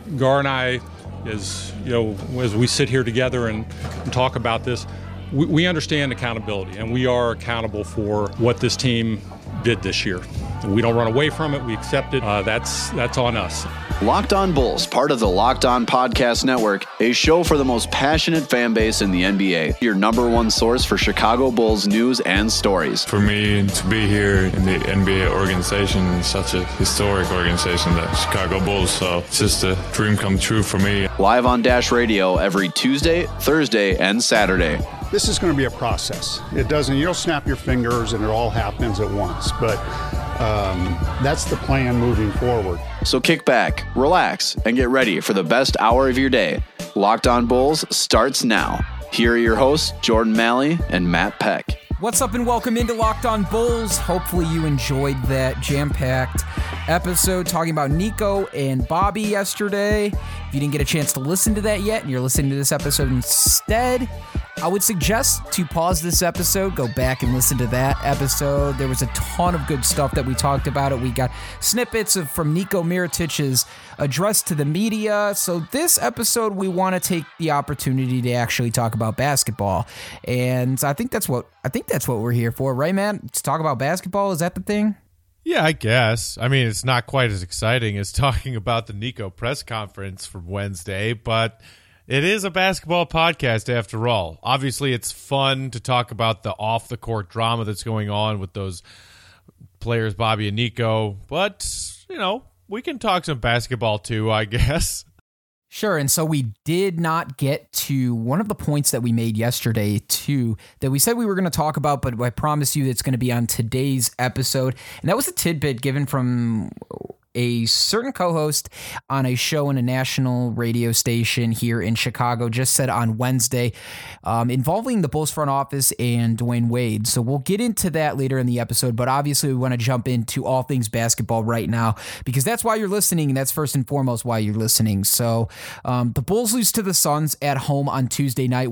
Gar and I, as we sit here together and talk about this, we understand accountability, and we are accountable for what this team did this year. We don't run away from it. We accept it. That's on us. Locked On Bulls, part of the Locked On Podcast Network, a show for the most passionate fan base in the NBA. Your number one source for Chicago Bulls news and stories. For me to be here in the NBA organization, is such a historic organization, the Chicago Bulls, so it's just a dream come true for me. Live on Dash Radio every Tuesday, Thursday, and Saturday. This is going to be a process. You don't snap your fingers and it all happens at once, but that's the plan moving forward. So kick back, relax, and get ready for the best hour of your day. Locked On Bulls starts now. Here are your hosts, Jordan Malley and Matt Peck. What's up and welcome into Locked On Bulls. Hopefully you enjoyed that jam-packed episode talking about Nico and Bobby yesterday. If you didn't get a chance to listen to that yet and you're listening to this episode instead, I would suggest to pause this episode, go back and listen to that episode. There was a ton of good stuff that we talked about. We got snippets from Nico Mirotić's address to the media. So this episode, we want to take the opportunity to actually talk about basketball. And I think that's what we're here for, right, man? To talk about basketball, is that the thing? Yeah, I guess. I mean, it's not quite as exciting as talking about the Nico press conference from Wednesday, but it is a basketball podcast after all. Obviously, it's fun to talk about the off-the-court drama that's going on with those players, Bobby and Nico. But, we can talk some basketball too, I guess. Sure, and so we did not get to one of the points that we made yesterday, too, that we said we were going to talk about, but I promise you it's going to be on today's episode. And that was a tidbit given from a certain co-host on a show in a national radio station here in Chicago, just said on Wednesday, involving the Bulls front office and Dwayne Wade. So we'll get into that later in the episode, but obviously we want to jump into all things basketball right now, because that's why you're listening, and that's first and foremost why you're listening. So the Bulls lose to the Suns at home on Tuesday night,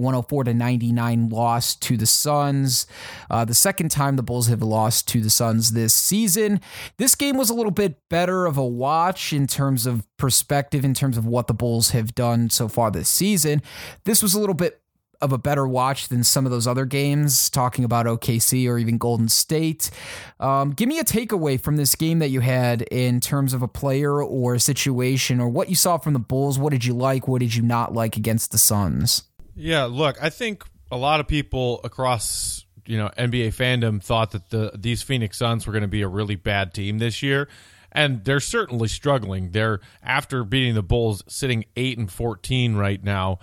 104-99 loss to the Suns. The second time the Bulls have lost to the Suns this season. This game was a little bit better of a watch in terms of perspective, in terms of what the Bulls have done so far this season. This was a little bit of a better watch than some of those other games, talking about OKC or even Golden State. Give me a takeaway from this game that you had in terms of a player or a situation, or what you saw from the Bulls. What did you like? What did you not like against the Suns? Yeah, look, I think a lot of people across NBA fandom thought that these Phoenix Suns were going to be a really bad team this year. And they're certainly struggling. They're, after beating the Bulls, sitting 8-14 right now,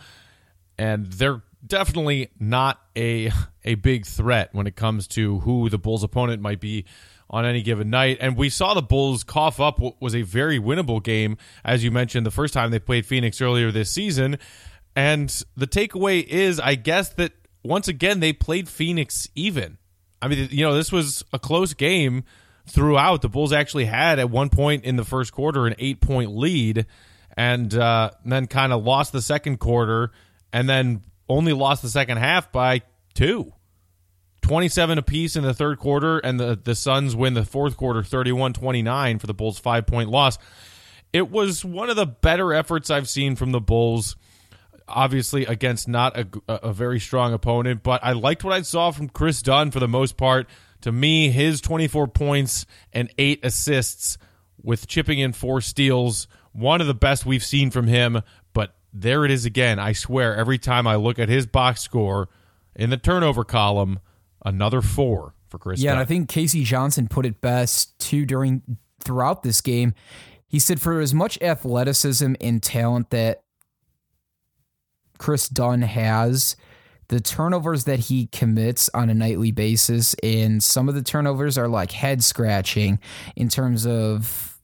and they're definitely not a big threat when it comes to who the Bulls' opponent might be on any given night. And we saw the Bulls cough up what was a very winnable game, as you mentioned, the first time they played Phoenix earlier this season. And the takeaway is, I guess, that once again they played Phoenix even. I mean, this was a close game throughout. The Bulls actually had at one point in the first quarter an 8-point lead, and then kind of lost the second quarter, and then only lost the second half by 2. 27 apiece in the third quarter, and the Suns win the fourth quarter 31-29 for the Bulls' 5-point loss. It was one of the better efforts I've seen from the Bulls, obviously against not a very strong opponent, but I liked what I saw from Chris Dunn for the most part. To me, his 24 points and 8 assists with chipping in 4 steals, one of the best we've seen from him. But there it is again. I swear, every time I look at his box score in the turnover column, another 4 for Chris Dunn. And I think Casey Johnson put it best, too, throughout this game. He said for as much athleticism and talent that Chris Dunn has, the turnovers that he commits on a nightly basis, and some of the turnovers are like head scratching in terms of,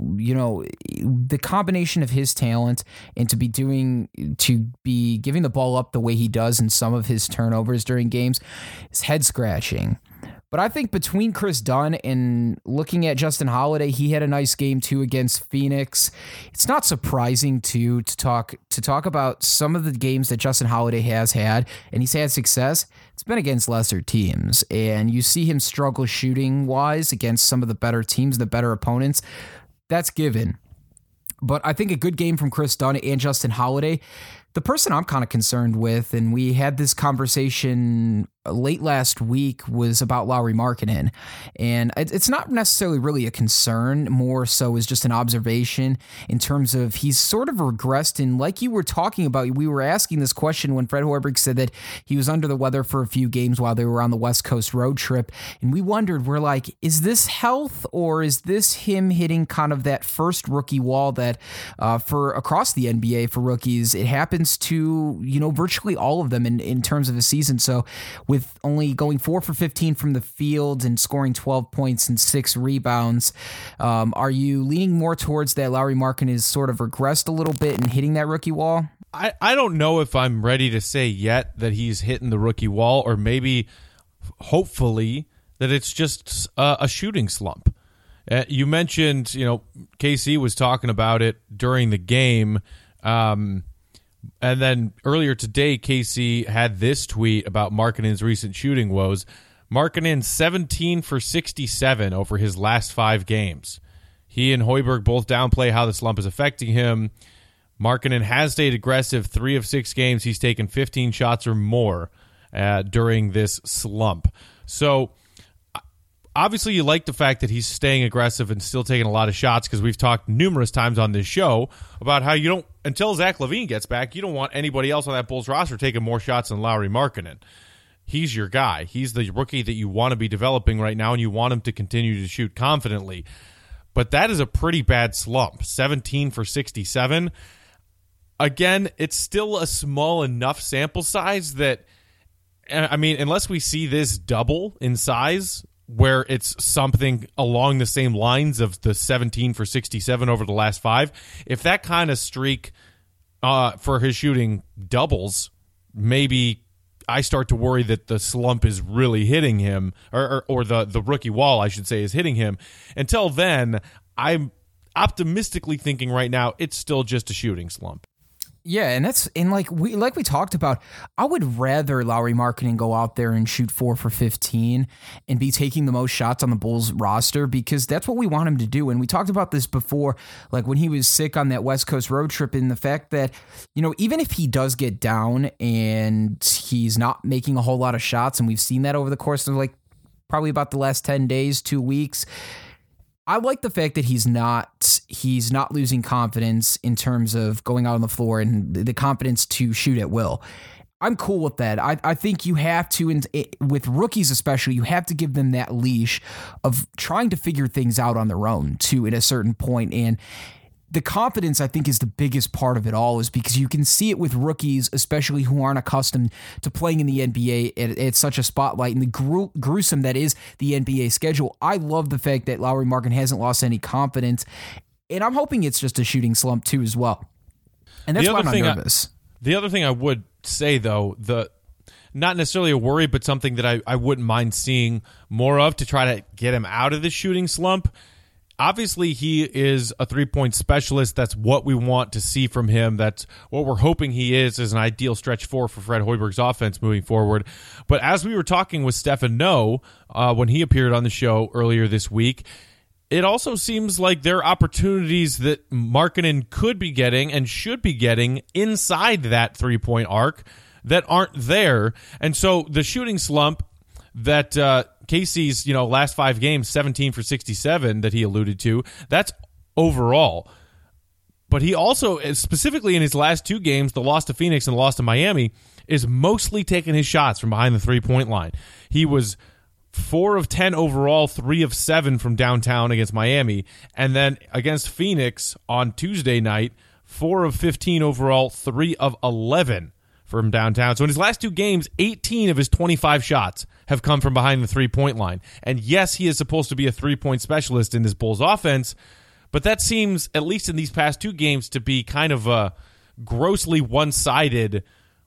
the combination of his talent and to be giving the ball up the way he does in some of his turnovers during games is head scratching. But I think between Chris Dunn and looking at Justin Holiday, he had a nice game too against Phoenix. It's not surprising to talk about some of the games that Justin Holiday has had, and he's had success. It's been against lesser teams, and you see him struggle shooting wise against some of the better teams, the better opponents. That's given. But I think a good game from Chris Dunn and Justin Holiday. The person I'm kind of concerned with, and we had this conversation late last week, was about Lauri Markkanen. And it's not necessarily really a concern, more so is just an observation in terms of he's sort of regressed. And like you were talking about, we were asking this question when Fred Hoiberg said that he was under the weather for a few games while they were on the West Coast road trip. And we wondered, we're like, is this health or is this him hitting kind of that first rookie wall that for across the NBA for rookies, it happens to, virtually all of them in terms of a season. So with only going 4 for 15 from the field and scoring 12 points and 6 rebounds, are you leaning more towards that Lauri Markkanen is sort of regressed a little bit and hitting that rookie wall? I don't know if I'm ready to say yet that he's hitting the rookie wall, or maybe, hopefully, that it's just a shooting slump. You mentioned, KC was talking about it during the game. And then earlier today, KC had this tweet about Markkanen's recent shooting woes. Markkanen 17 for 67 over his last 5 games. He and Hoiberg both downplay how the slump is affecting him. Markkanen has stayed aggressive 3 of 6 games. He's taken 15 shots or more during this slump. So obviously you like the fact that he's staying aggressive and still taking a lot of shots, because we've talked numerous times on this show about how you don't, until Zach LaVine gets back, you don't want anybody else on that Bulls roster taking more shots than Lauri Markkanen. He's your guy. He's the rookie that you want to be developing right now, and you want him to continue to shoot confidently. But that is a pretty bad slump, 17 for 67. Again, it's still a small enough sample size that, unless we see this double in size, where it's something along the same lines of the 17 for 67 over the last 5. If that kind of streak for his shooting doubles, maybe I start to worry that the slump is really hitting him, or the rookie wall, I should say, is hitting him. Until then, I'm optimistically thinking right now it's still just a shooting slump. Yeah, and like we talked about, I would rather Lauri Markkanen go out there and shoot 4 for 15 and be taking the most shots on the Bulls roster, because that's what we want him to do. And we talked about this before, like when he was sick on that West Coast road trip, and the fact that, even if he does get down and he's not making a whole lot of shots, and we've seen that over the course of like probably about the last 10 days, 2 weeks, I like the fact that he's not losing confidence in terms of going out on the floor and the confidence to shoot at will. I'm cool with that. I think you have to, with rookies especially, you have to give them that leash of trying to figure things out on their own too at a certain point. And the confidence, I think, is the biggest part of it all, is because you can see it with rookies, especially who aren't accustomed to playing in the NBA at such a spotlight, and the gruesome that is the NBA schedule. I love the fact that Lauri Markkanen hasn't lost any confidence, and I'm hoping it's just a shooting slump too as well. And that's why I'm not nervous. The other thing I would say, though, not necessarily a worry, but something that I wouldn't mind seeing more of to try to get him out of the shooting slump. Obviously, he is a three-point specialist. That's what we want to see from him. That's what we're hoping he is an ideal stretch four for Fred Hoiberg's offense moving forward. But as we were talking with Stefan Noe when he appeared on the show earlier this week, it also seems like there are opportunities that Markkanen could be getting and should be getting inside that three-point arc that aren't there. And so the shooting slump that KC's last 5 games, 17 for 67 that he alluded to, that's overall. But he also, specifically in his last 2 games, the loss to Phoenix and the loss to Miami, is mostly taking his shots from behind the three-point line. He was 4 of 10 overall, 3 of 7 from downtown against Miami. And then against Phoenix on Tuesday night, 4 of 15 overall, 3 of 11 from downtown. So in his last 2 games, 18 of his 25 shots have come from behind the three-point line. And yes, he is supposed to be a three-point specialist in this Bulls offense, but that seems, at least in these past 2 games, to be kind of a grossly one-sided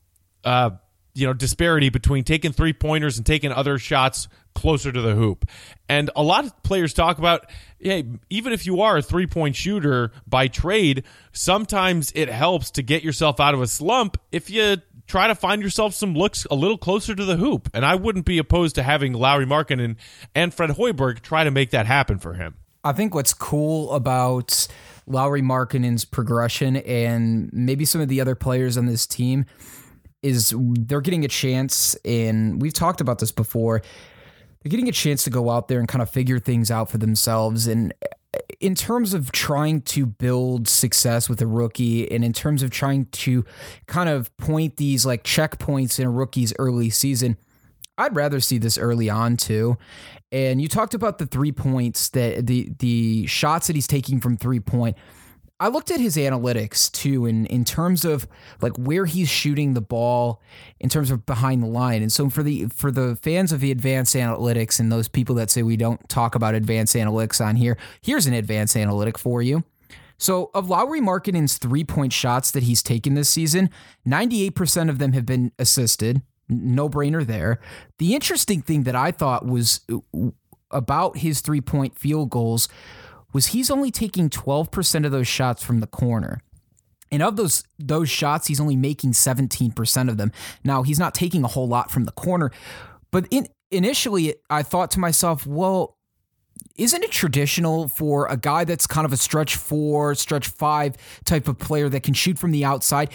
disparity between taking three-pointers and taking other shots closer to the hoop. And a lot of players talk about, hey, even if you are a three-point shooter by trade, sometimes it helps to get yourself out of a slump if you try to find yourself some looks a little closer to the hoop. And I wouldn't be opposed to having Lauri Markkanen and Fred Hoiberg try to make that happen for him. I think what's cool about Lauri Markkanen's progression and maybe some of the other players on this team is they're getting a chance, and we've talked about this before, they're getting a chance to go out there and kind of figure things out for themselves. And in terms of trying to build success with a rookie, and in terms of trying to kind of point these like checkpoints in a rookie's early season, I'd rather see this early on too. And you talked about the 3 points, that the shots that he's taking from 3-point. I looked at his analytics too, in terms of like where he's shooting the ball in terms of behind the line. And so for the fans of the advanced analytics and those people that say we don't talk about advanced analytics on here, here's an advanced analytic for you. So of Lauri Markkanen's 3-point shots that he's taken this season, 98% of them have been assisted. No brainer there. The interesting thing that I thought was about his 3-point field goals was he's only taking 12% of those shots from the corner. And of those shots, he's only making 17% of them. Now, he's not taking a whole lot from the corner, but initially I thought to myself, well, isn't it traditional for a guy that's kind of a stretch 4, stretch 5 type of player that can shoot from the outside?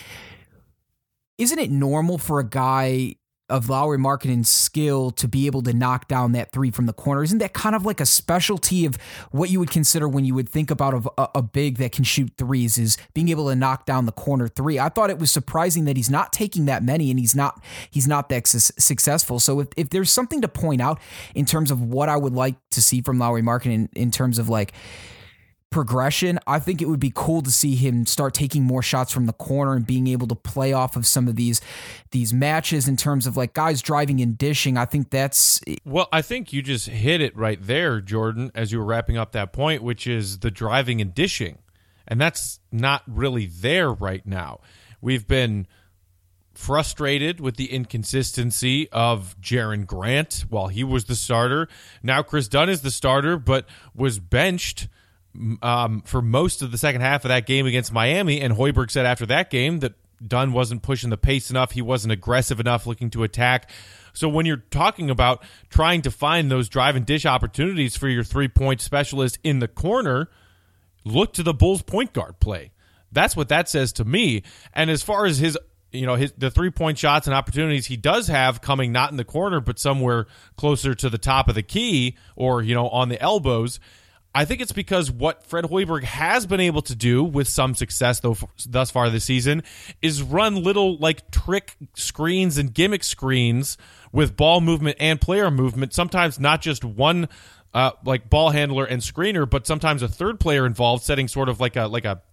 Isn't it normal for a guy of Lauri Markkanen's skill to be able to knock down that 3 from the corner? Isn't that kind of like a specialty of what you would consider when you would think about a big that can shoot threes, is being able to knock down the corner 3? I thought it was surprising that he's not taking that many, and he's not that successful. So if there's something to point out in terms of what I would like to see from Lauri Markkanen in terms of like progression, I think it would be cool to see him start taking more shots from the corner and being able to play off of some of these matches in terms of like guys driving and dishing. I think that's... Well, I think you just hit it right there, Jordan, as you were wrapping up that point, which is the driving and dishing. And that's not really there right now. We've been frustrated with the inconsistency of Jaren Grant while he was the starter. Now Chris Dunn is the starter, but was benched for most of the second half of that game against Miami, and Hoiberg said after that game that Dunn wasn't pushing the pace enough, he wasn't aggressive enough looking to attack. So when you're talking about trying to find those drive and dish opportunities for your 3-point specialist in the corner, look to the Bulls point guard play. That's what that says to me. And as far as the 3-point shots and opportunities he does have coming not in the corner but somewhere closer to the top of the key or on the elbows, I think it's because what Fred Hoiberg has been able to do with some success thus far this season is run little like trick screens and gimmick screens with ball movement and player movement. Sometimes not just one like ball handler and screener, but sometimes a third player involved, setting sort of like a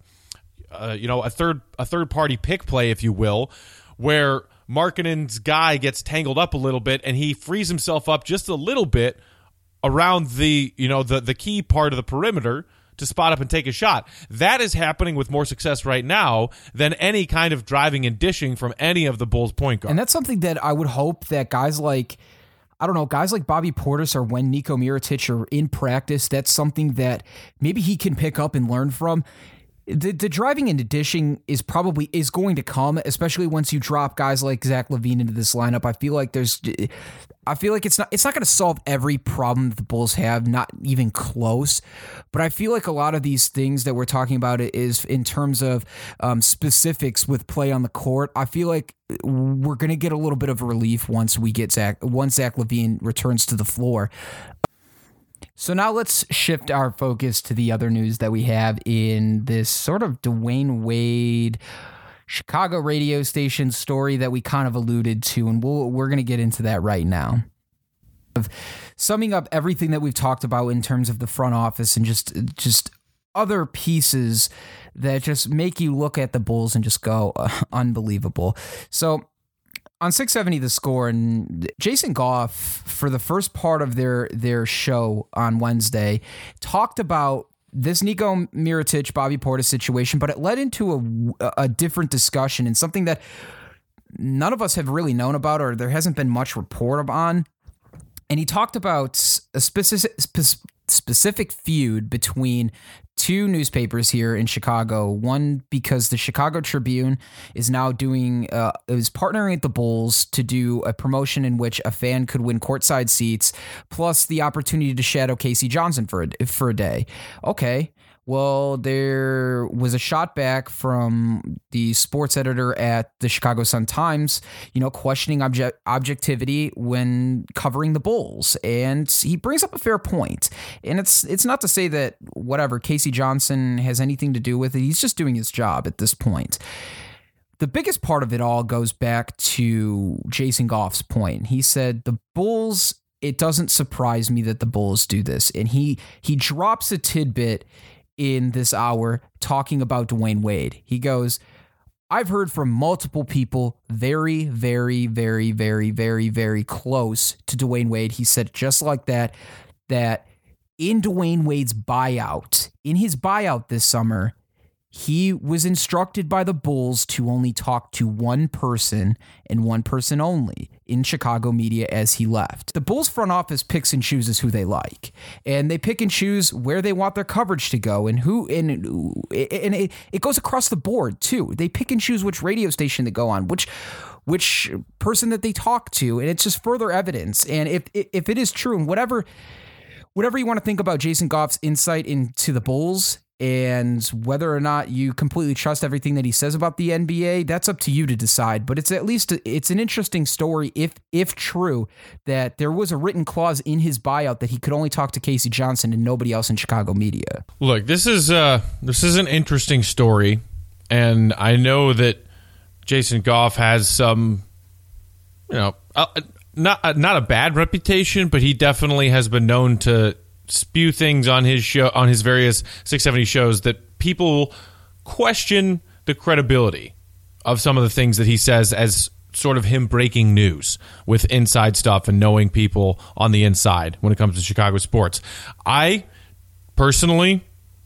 third party pick play, if you will, where Markkanen's guy gets tangled up a little bit and he frees himself up just a little bit around the key part of the perimeter to spot up and take a shot. That is happening with more success right now than any kind of driving and dishing from any of the Bulls point guards. And that's something that I would hope that guys like Bobby Portis or when Nico Mirotic are in practice, that's something that maybe he can pick up and learn from. The driving and dishing is going to come, especially once you drop guys like Zach LaVine into this lineup. I feel like it's not going to solve every problem that the Bulls have, not even close. But I feel like a lot of these things that we're talking about is in terms of specifics with play on the court. I feel like we're going to get a little bit of relief once Zach LaVine returns to the floor. So now let's shift our focus to the other news that we have in this sort of Dwayne Wade Chicago radio station story that we kind of alluded to, and we're going to get into that right now. Summing up everything that we've talked about in terms of the front office and just other pieces that just make you look at the Bulls and just go, unbelievable. So on 670 The Score, and Jason Goff, for the first part of their show on Wednesday, talked about this Nico Mirotic, Bobby Portis situation, but it led into a different discussion and something that none of us have really known about, or there hasn't been much report on. And he talked about specific feud between two newspapers here in Chicago. One, because the Chicago Tribune is now is partnering with the Bulls to do a promotion in which a fan could win courtside seats, plus the opportunity to shadow Casey Johnson for a day. Okay. Well, there was a shot back from the sports editor at the Chicago Sun-Times, questioning objectivity when covering the Bulls. And he brings up a fair point. And it's not to say that Casey Johnson has anything to do with it. He's just doing his job at this point. The biggest part of it all goes back to Jason Goff's point. He said the Bulls, it doesn't surprise me that the Bulls do this. And he drops a tidbit in this hour talking about Dwayne Wade. He goes, I've heard from multiple people very, very, very, very, very, very close to Dwayne Wade. He said just like that in Dwayne Wade's buyout, in his buyout this summer, he was instructed by the Bulls to only talk to one person and one person only in Chicago media as he left. The Bulls front office picks and chooses who they like, and they pick and choose where they want their coverage to go and it goes across the board too. They pick and choose which radio station to go on, which person that they talk to, and it's just further evidence. And if it is true, and whatever you want to think about Jason Goff's insight into the Bulls, and whether or not you completely trust everything that he says about the NBA, that's up to you to decide. But it's an interesting story if true that there was a written clause in his buyout that he could only talk to Casey Johnson and nobody else in Chicago media. Look, this is an interesting story, and I know that Jason Goff has some, not a bad reputation, but he definitely has been known to spew things on his show, on his various 670 shows, that people question the credibility of some of the things that he says as sort of him breaking news with inside stuff and knowing people on the inside when it comes to Chicago sports. I personally,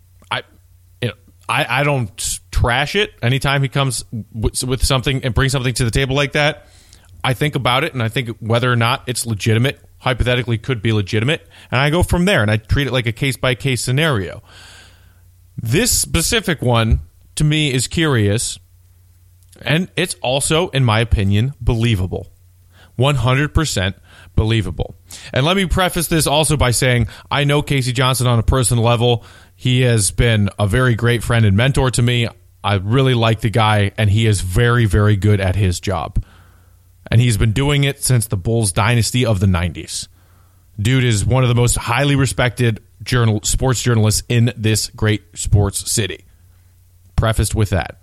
I don't trash it anytime he comes with something and brings something to the table like that. I think about it, and I think whether or not it's legitimate, hypothetically could be legitimate, and I go from there, and I treat it like a case-by-case scenario. This specific one, to me, is curious, and it's also, in my opinion, believable. 100% believable. And let me preface this also by saying I know Casey Johnson on a personal level. He has been a very great friend and mentor to me. I really like the guy, and he is very, very good at his job. And he's been doing it since the Bulls dynasty of the 90s. Dude is one of the most highly respected sports journalists in this great sports city. Prefaced with that.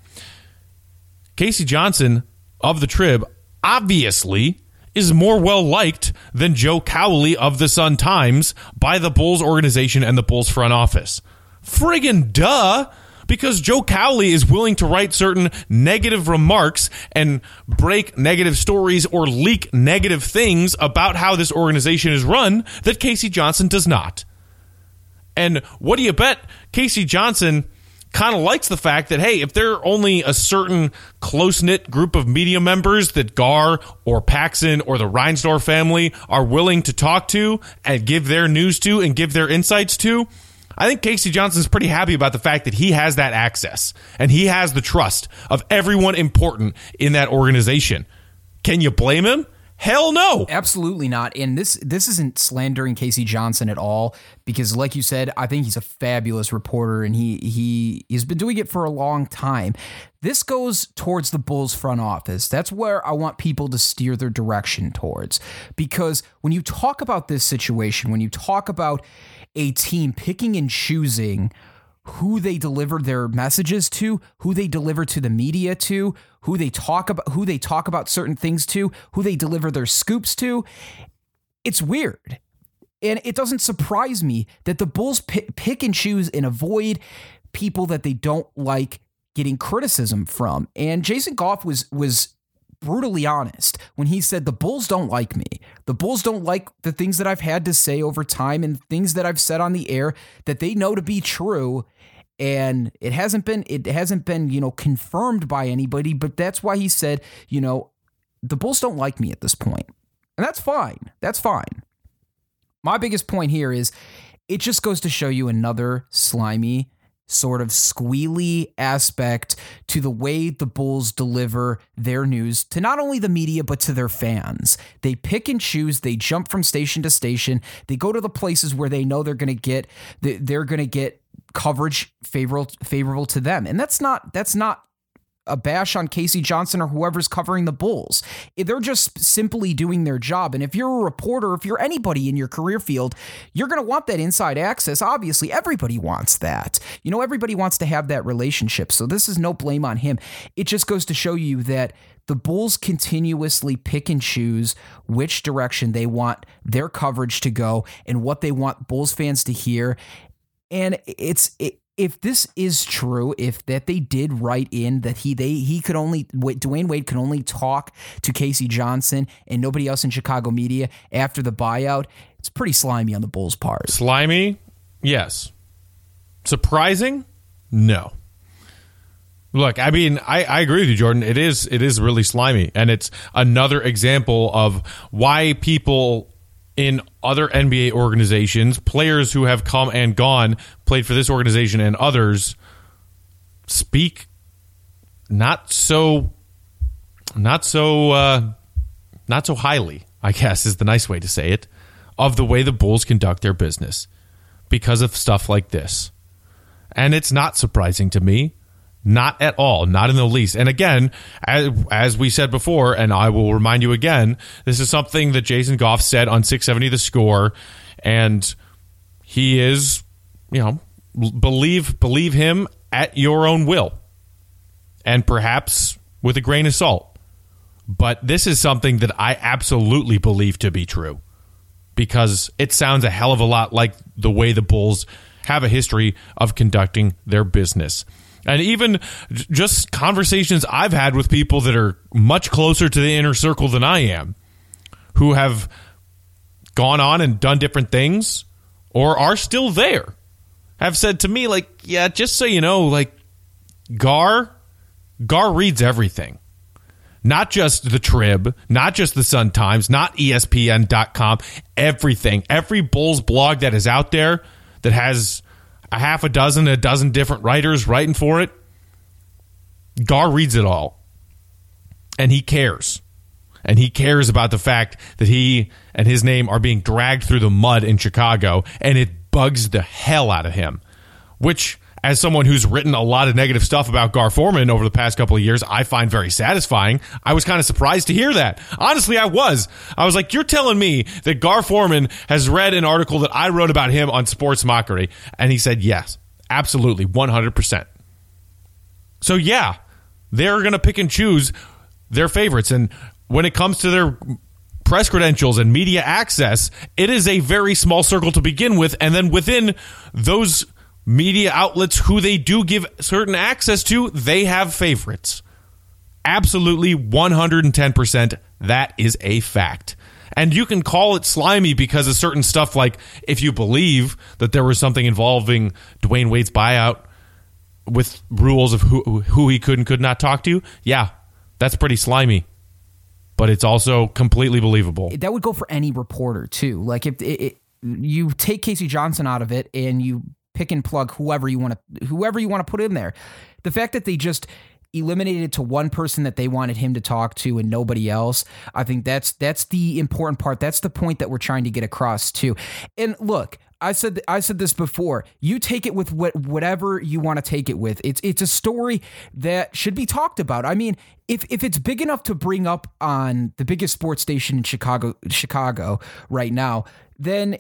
Casey Johnson of the Trib obviously is more well-liked than Joe Cowley of the Sun-Times by the Bulls organization and the Bulls front office. Friggin' duh! Because Joe Cowley is willing to write certain negative remarks and break negative stories or leak negative things about how this organization is run that Casey Johnson does not. And what do you bet? Casey Johnson kind of likes the fact that, hey, if there are only a certain close-knit group of media members that Gar or Paxson or the Reinsdorf family are willing to talk to and give their news to and give their insights to, I think Casey Johnson's pretty happy about the fact that he has that access and he has the trust of everyone important in that organization. Can you blame him? Hell no. Absolutely not. And this isn't slandering Casey Johnson at all, because like you said, I think he's a fabulous reporter and he's been doing it for a long time. This goes towards the Bulls front office. That's where I want people to steer their direction towards, because when you talk about this situation, when you talk about a team picking and choosing who they deliver their messages to, who they deliver to the media to, who they talk about certain things to, who they deliver their scoops to, it's weird. And it doesn't surprise me that the Bulls pick and choose and avoid people that they don't like getting criticism from. And Jason Goff was brutally honest when he said the Bulls don't like me. The Bulls don't like the things that I've had to say over time and things that I've said on the air that they know to be true. And it hasn't been, confirmed by anybody, but that's why he said, the Bulls don't like me at this point. And that's fine. That's fine. My biggest point here is it just goes to show you another slimy, sort of squealy aspect to the way the Bulls deliver their news to not only the media, but to their fans. They pick and choose. They jump from station to station. They go to the places where they know they're going to get coverage favorable to them. And that's not a bash on Casey Johnson or whoever's covering the Bulls. They're just simply doing their job. And if you're a reporter, if you're anybody in your career field, you're going to want that inside access. Obviously, everybody wants that. Everybody wants to have that relationship. So this is no blame on him. It just goes to show you that the Bulls continuously pick and choose which direction they want their coverage to go and what they want Bulls fans to hear. And if this is true, if that they did write in that Dwayne Wade could only talk to Casey Johnson and nobody else in Chicago media after the buyout, it's pretty slimy on the Bulls' part. Slimy? Yes. Surprising? No. Look, I mean, I agree with you, Jordan. It is really slimy, and it's another example of why people in other NBA organizations, players who have come and gone, played for this organization and others, speak not so highly, I guess is the nice way to say it, of the way the Bulls conduct their business because of stuff like this. And it's not surprising to me. Not at all. Not in the least. And again, as we said before, and I will remind you again, this is something that Jason Goff said on 670 The Score, and he is, believe him at your own will, and perhaps with a grain of salt. But this is something that I absolutely believe to be true, because it sounds a hell of a lot like the way the Bulls have a history of conducting their business. And even just conversations I've had with people that are much closer to the inner circle than I am, who have gone on and done different things or are still there, have said to me, yeah, just so you know, Gar reads everything. Not just the Trib, not just the Sun-Times, not ESPN.com, everything. Every Bulls blog that is out there that has a dozen different writers writing for it, Gar reads it all. And he cares. And he cares about the fact that he and his name are being dragged through the mud in Chicago, and it bugs the hell out of him. Which, as someone who's written a lot of negative stuff about Gar Forman over the past couple of years, I find very satisfying. I was kind of surprised to hear that. Honestly, I was like, you're telling me that Gar Forman has read an article that I wrote about him on Sports Mockery? And he said, yes, absolutely, 100%. So yeah, they're going to pick and choose their favorites. And when it comes to their press credentials and media access, it is a very small circle to begin with. And then within those media outlets who they do give certain access to, they have favorites. Absolutely 110%. That is a fact. And you can call it slimy because of certain stuff, like if you believe that there was something involving Dwayne Wade's buyout with rules of who he could and could not talk to. Yeah, that's pretty slimy. But it's also completely believable. That would go for any reporter too. Like if you take Casey Johnson out of it and you pick and plug whoever you want to put in there. The fact that they just eliminated it to one person that they wanted him to talk to and nobody else, I think that's the important part. That's the point that we're trying to get across too. And look, I said this before. You take it with whatever you want to take it with. It's a story that should be talked about. I mean, if it's big enough to bring up on the biggest sports station in Chicago right now, then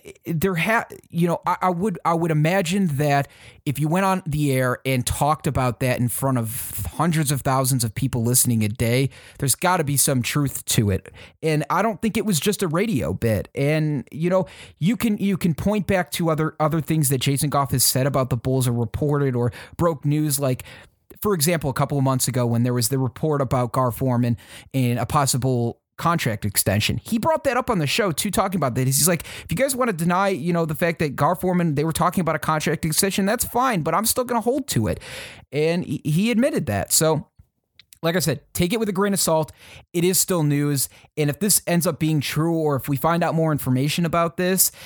I would imagine that if you went on the air and talked about that in front of hundreds of thousands of people listening a day, there's got to be some truth to it. And I don't think it was just a radio bit. And you can point back to other things that Jason Goff has said about the Bulls or reported or broke news, like, for example, a couple of months ago when there was the report about Gar Forman and a possible contract extension. He brought that up on the show too, talking about that. He's like, if you guys want to deny, the fact that Gar Forman, they were talking about a contract extension, that's fine, but I'm still going to hold to it. And he admitted that. So like I said, take it with a grain of salt. It is still news. And if this ends up being true, or if we find out more information about this,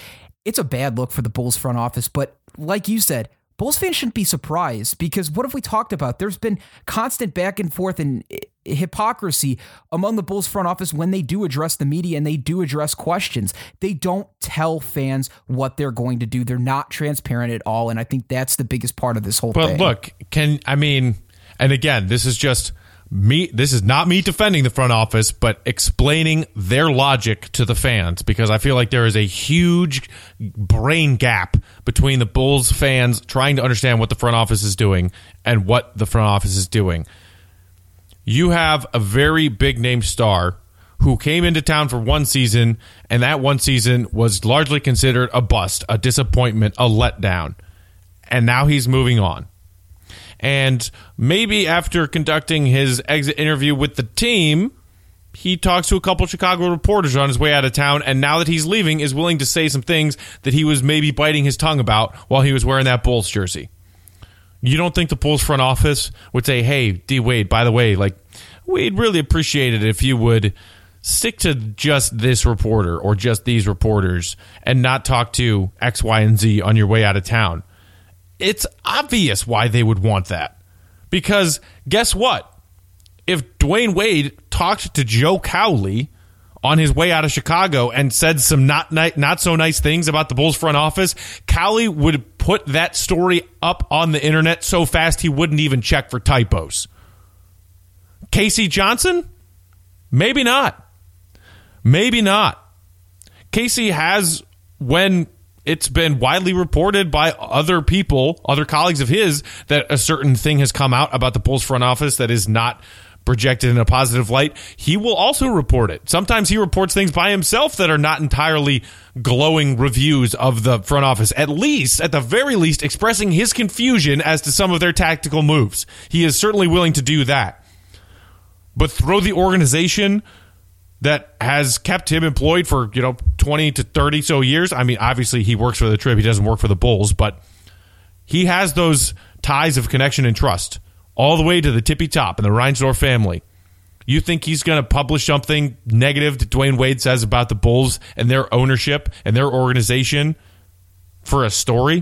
it's a bad look for the Bulls front office. But like you said, Bulls fans shouldn't be surprised, because what have we talked about? There's been constant back and forth and hypocrisy among the Bulls front office when they do address the media and they do address questions. They don't tell fans what they're going to do. They're not transparent at all, and I think that's the biggest part of this whole thing. But look, and again, this is just me. This is not me defending the front office, but explaining their logic to the fans, because I feel like there is a huge brain gap between the Bulls fans trying to understand what the front office is doing and what the front office is doing. You have a very big name star who came into town for one season, and that one season was largely considered a bust, a disappointment, a letdown. And now he's moving on. And maybe after conducting his exit interview with the team, he talks to a couple Chicago reporters on his way out of town, and now that he's leaving, is willing to say some things that he was maybe biting his tongue about while he was wearing that Bulls jersey. You don't think the Bulls front office would say, hey, D. Wade, by the way, like, we'd really appreciate it if you would stick to just this reporter or just these reporters and not talk to X, Y, and Z on your way out of town? It's obvious why they would want that. Because guess what? If Dwayne Wade talked to Joe Cowley on his way out of Chicago and said some not so nice things about the Bulls front office, Cowley would put that story up on the internet so fast he wouldn't even check for typos. Casey Johnson? Maybe not. Maybe not. Casey has, when it's been widely reported by other people, other colleagues of his, that a certain thing has come out about the Bulls front office that is not projected in a positive light, he will also report it. Sometimes he reports things by himself that are not entirely glowing reviews of the front office, at the very least, expressing his confusion as to some of their tactical moves. He is certainly willing to do that. But throw the organization that has kept him employed for 20 to 30 so years. I mean, obviously he works for the Trib. He doesn't work for the Bulls, but he has those ties of connection and trust all the way to the tippy top in the Reinsdorf family. You think he's going to publish something negative that Dwayne Wade says about the Bulls and their ownership and their organization for a story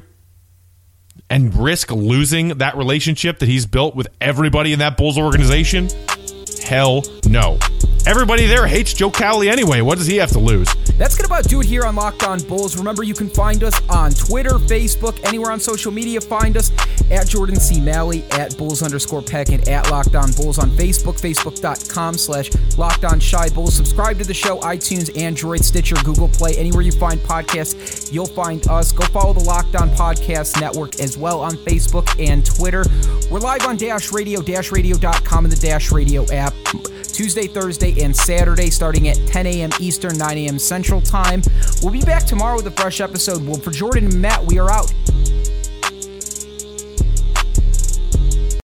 and risk losing that relationship that he's built with everybody in that Bulls organization? Hell no. Everybody there hates Joe Cowley anyway. What does he have to lose? That's going to about do it here on Locked On Bulls. Remember, you can find us on Twitter, Facebook, anywhere on social media. Find us at Jordan C. Malley, at Bulls_Peck, and at Locked On Bulls on Facebook, facebook.com/LockedOnShyBulls. Subscribe to the show, iTunes, Android, Stitcher, Google Play. Anywhere you find podcasts, you'll find us. Go follow the Locked On Podcast Network as well on Facebook and Twitter. We're live on Dash Radio, dashradio.com, and the Dash Radio app. Tuesday, Thursday, and Saturday, starting at 10 a.m. Eastern, 9 a.m. Central Time. We'll be back tomorrow with a fresh episode. Well, for Jordan and Matt, we are out.